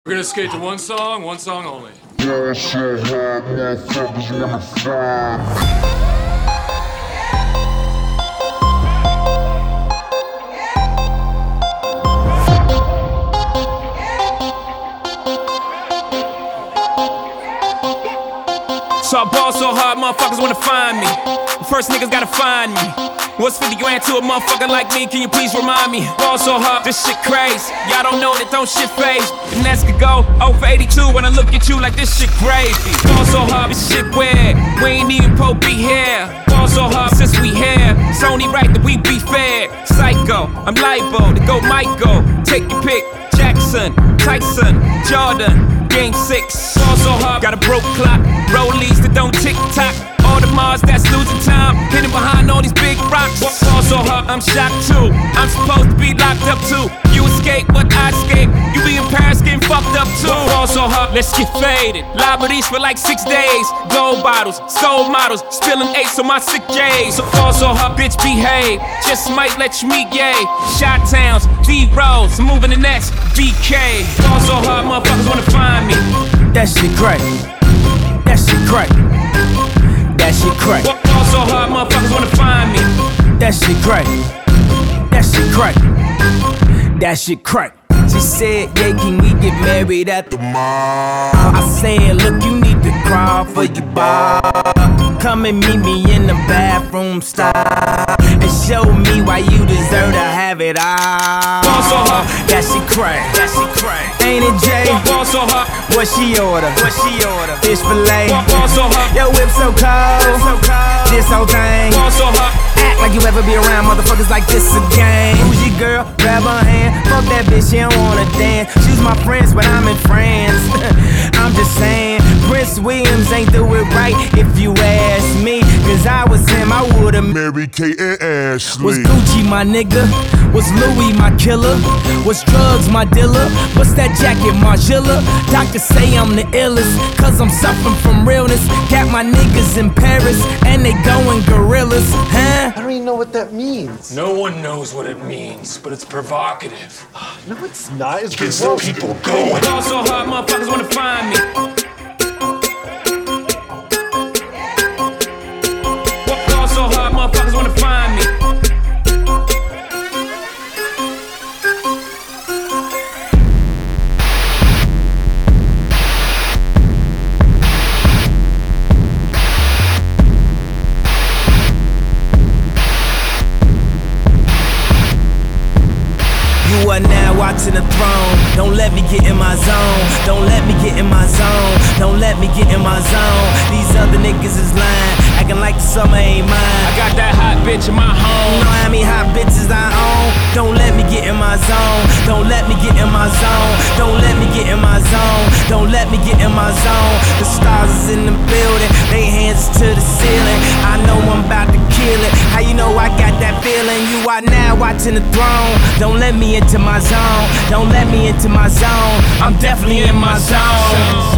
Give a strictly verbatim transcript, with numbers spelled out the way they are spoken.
We're gonna skate to one song, one song only. Yeah, so hard, motherfuckers wanna find. So I ball so hard, motherfuckers wanna find me. First niggas gotta find me. What's fifty grand to a motherfucker like me? Can you please remind me? Ball so hard, this shit crazy. Y'all don't know that don't shit phase. The Nets could go over eighty-two when I look at you like this shit crazy. Ball so hard, this shit weird. We ain't even po be here. Ball so hard since we here. It's only right that we be fair. Psycho, I'm libo to go Michael. Take your pick. Jackson, Tyson, Jordan. Game six. Ball so hard, got a broke clock. Rollies that don't tick tock. All the Mars that's losing time, hidden behind all these big rocks. Ball so hard, I'm shocked too. I'm supposed to be locked up too. You escape, but I escape. You be in Paris getting fucked up too. Ball so hard, let's get faded. Liberties for like six days. Gold bottles, soul models, spilling ace on my sick days. So ball so hard, bitch behave. Just might let you meet gay. Shot towns, D roads, moving the next B K. Ball so hard, motherfuckers wanna find me. That shit crack. That shit crack. That shit crack. Ball so hard, motherfuckers wanna find me. That shit crack. That shit crack. That shit crack. She said, yeah, can we get married at the mall? I said, look, you need to crawl for your bar. Come and meet me in the bathroom style and show me why you deserve to have it all. Ball so hard, that shit crack. That shit crack. Ain't it Jay? Ball so hard, what she order? What she order? Fish fillet. Ball so hard, yo whip so cold. So cold. This whole thing. Ball so hard. Act like you ever be around motherfuckers like this again. Who's your girl? Grab her hand. Fuck that bitch, she don't wanna dance. She's my friends, but I'm in France. I'm just saying, Prince Williams ain't do it right if you ask me. Cause I was him, I would've Mary Kate and Ashley. Was Gucci my nigga? Was Louis my killer? Was drugs my dealer? What's that jacket, Margilla? Doctors say I'm the illest, cause I'm suffering from realness. Got my niggas in Paris, and they going gorillas, huh? I don't even know what that means. No one knows what it means, but it's provocative. No, it's not. It's Gets the people going. Ball so hard, motherfuckers wanna find me. Ball so hard, motherfuckers wanna find me. You are now watching the throne. Don't let me get in my zone. Don't let me get in my zone. Don't let me get in my zone. These other niggas is lying, acting like the summer ain't mine. I got that hot bitch in my home. You know how many hot bitches I own. Don't let me get in my zone. Don't let me get in my zone. Don't let me get in my zone. Don't let me get in my zone. The stars is in the building, they hands to the ceiling. I know I'm about to kill it. How you know I got that feeling? You are now watching the throne. Don't let me into my zone. Don't let me into my zone. I'm definitely in my zone.